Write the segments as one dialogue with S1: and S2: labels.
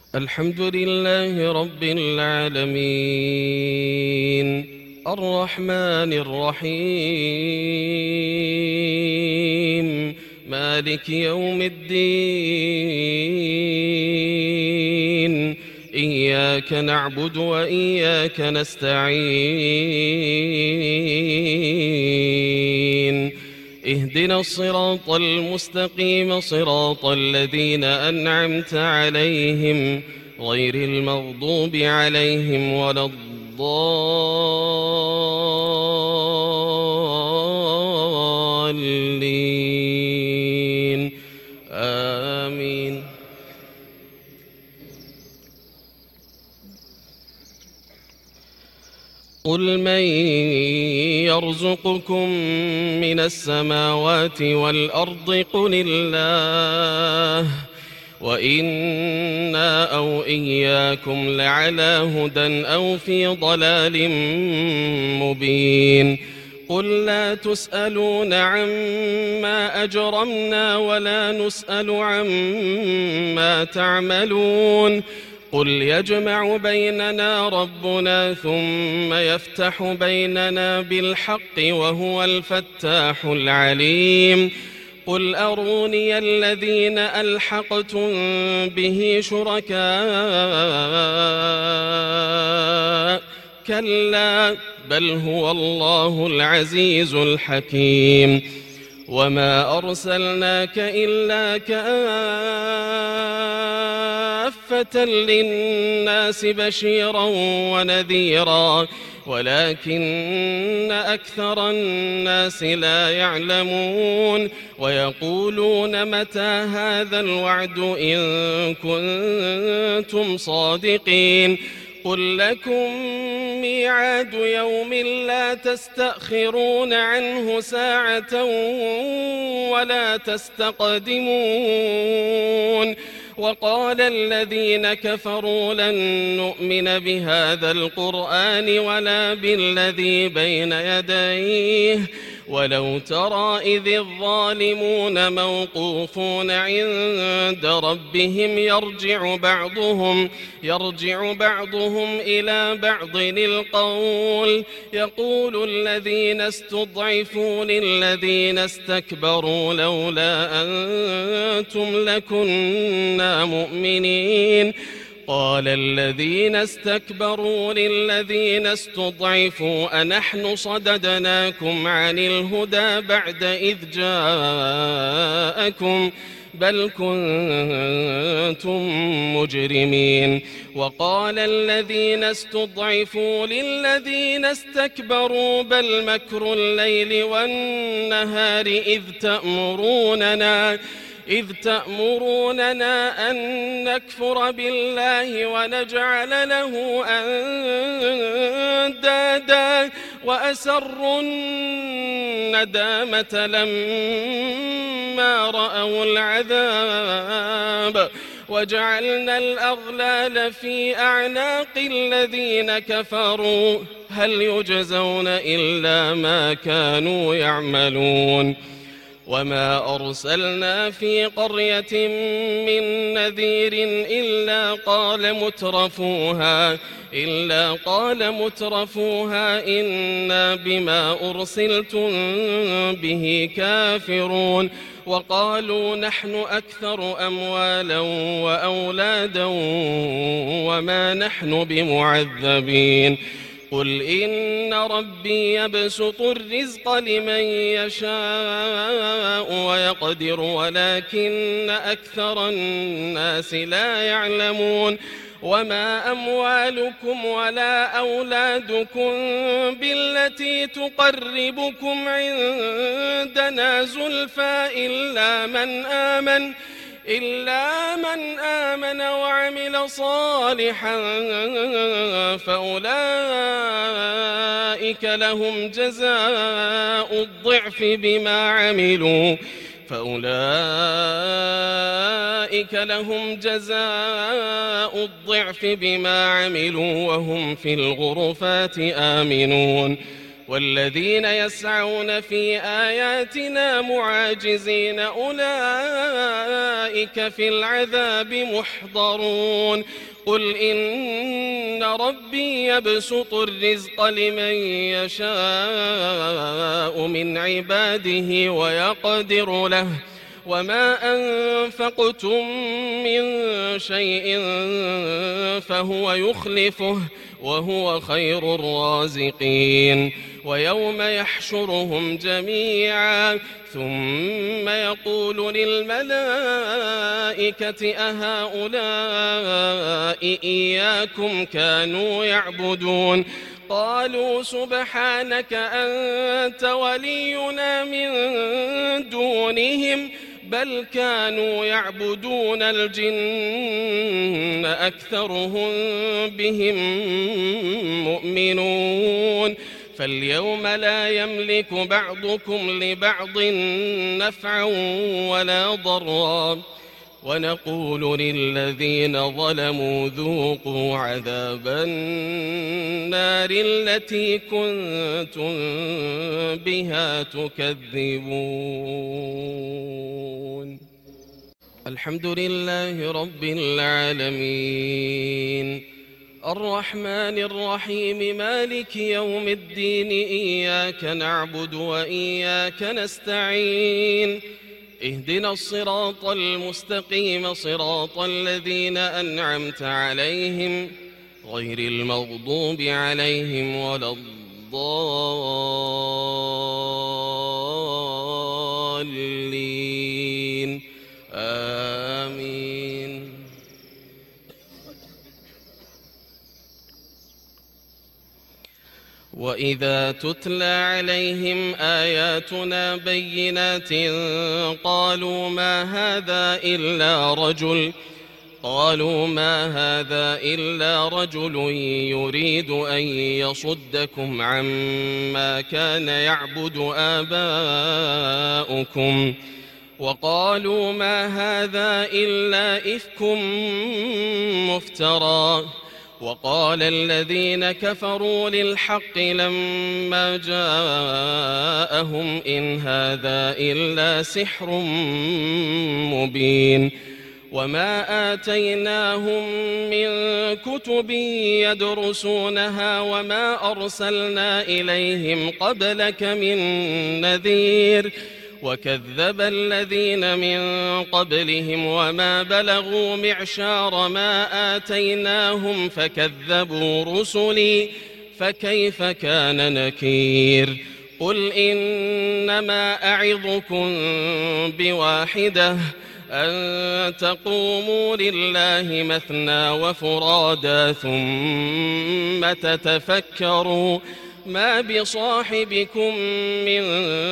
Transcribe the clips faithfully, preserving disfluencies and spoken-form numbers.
S1: الحمد لله رب العالمين الرحمن الرحيم مالك يوم الدين إياك نعبد وإياك نستعين اهدنا الصراط المستقيم صراط الذين أنعمت عليهم غير المغضوب عليهم ولا الضالين آمين. قل من يرزقكم من السماوات والأرض قل الله وإنا أو إياكم لعلى هدى أو في ضلال مبين. قل لا تسألون عما أجرمنا ولا نسأل عما تعملون. قل يجمع بيننا ربنا ثم يفتح بيننا بالحق وهو الفتاح العليم. قل أروني الذين ألحقتم به شركاء كلا بل هو الله العزيز الحكيم. وما أرسلناك إلا كافة للناس بشيرا ونذيرا ولكن أكثر الناس لا يعلمون. ويقولون متى هذا الوعد إن كنتم صادقين. قل لكم ميعاد يوم لا تستأخرون عنه ساعة ولا تستقدمون. وقال الذين كفروا لن نؤمن بهذا القرآن ولا بالذي بين يديه ولو ترى إذ الظالمون موقوفون عند ربهم يرجع بعضهم يرجع بعضهم إلى بعض القول يقول الذين استضعفوا للذين استكبروا لولا أنتم لكنا مؤمنين. قال الذين استكبروا للذين استضعفوا أنحن صددناكم عن الهدى بعد إذ جاءكم بل كنتم مجرمين. وقال الذين استضعفوا للذين استكبروا بل مكر الليل والنهار إذ تأمروننا إذ تأمروننا أن نكفر بالله ونجعل له أندادا وأسروا الندامة لما رأوا العذاب وجعلنا الأغلال في أعناق الذين كفروا هل يجزون إلا ما كانوا يعملون. وما أرسلنا في قرية من نذير إلا قال مترفوها إلا قال مترفوها إنا بما أرسلتم به كافرون. وقالوا نحن أكثر أموالا وأولادا وما نحن بمعذبين. قل إن ربي يبسط الرزق لمن يشاء ويقدر ولكن أكثر الناس لا يعلمون. وما أموالكم ولا أولادكم بالتي تقربكم عندنا زلفى إلا من آمن إلا من آمن وعمل صالحا فأولئك لهم جزاء الضعف بما عملوا فأولئك لهم جزاء الضعف بما عملوا وهم في الغرفات آمنون. والذين يسعون في آياتنا معاجزين أولئك في العذاب محضرون قل إن ربي يبسط الرزق لمن يشاء من عباده ويقدر له وما أنفقتم من شيء فهو يخلفه وهو خير الرازقين ويوم يحشرهم جميعا ثم يقول للملائكة أهؤلاء إياكم كانوا يعبدون قالوا سبحانك أنت ولينا من دونهم بل كانوا يعبدون الجن أكثرهم بهم مؤمنون فاليوم لا يملك بعضكم لبعض نفعا ولا ضرا ونقول للذين ظلموا ذوقوا عذاب النار التي كنتم بها تكذبون الحمد لله رب العالمين الرحمن الرحيم مالك يوم الدين إياك نعبد وإياك نستعين اهدنا الصراط المستقيم صراط الذين أنعمت عليهم غير المغضوب عليهم ولا الضالين آمين وإذا تتلى عليهم آياتنا بينات قالوا ما هذا إلا رجل قالوا ما هذا إلا رجل يريد أن يصدكم عما كان يعبد آباؤكم وقالوا ما هذا إلا إفك مفترى وقال الذين كفروا للحق لما جاءهم إن هذا إلا سحر مبين وما آتيناهم من كتب يدرسونها وما أرسلنا إليهم قبلك من نذير وكذب الذين من قبلهم وما بلغوا معشار ما آتيناهم فكذبوا رسلي فكيف كان نكير قل إنما أعظكم بواحدة أن تقوموا لله مثنى وفرادا ثم تتفكروا ما بصاحبكم من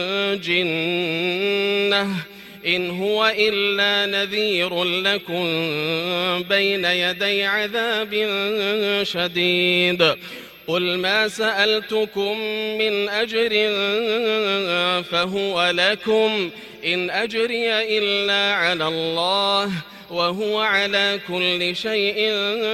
S1: جنة إن هو إلا نذير لكم بين يدي عذاب شديد قل ما سألتكم من أجر فهو لكم إن أجري إلا على الله وهو على كل شيء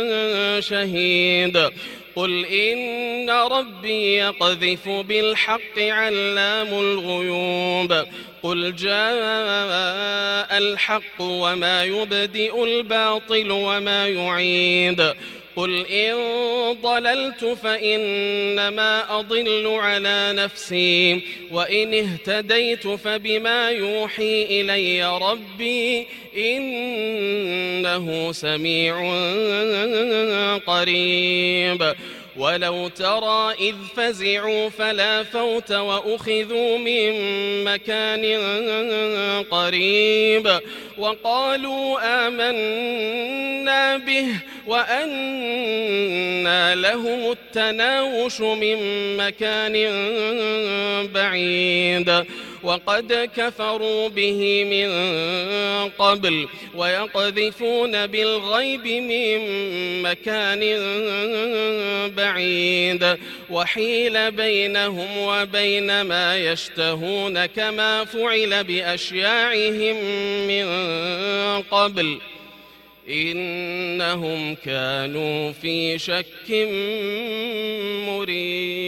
S1: شهيد قل إن ربي يقذف بالحق علام الغيوب قل جاء الحق وما يبدئ الباطل وما يعيد قل إن ضللت فإنما أضل على نفسي وإن اهتديت فبما يوحي إلي ربي إنه سميع قريب ولو ترى إذ فزعوا فلا فوت وأخذوا من مكان قريب وقالوا آمنا به وأنى لهم التناوش من مكان بعيد وقد كفروا به من قبل ويقذفون بالغيب من مكان بعيد وحيل بينهم وبين ما يشتهون كما فعل بأشياعهم من قبل إنهم كانوا في شك مريب.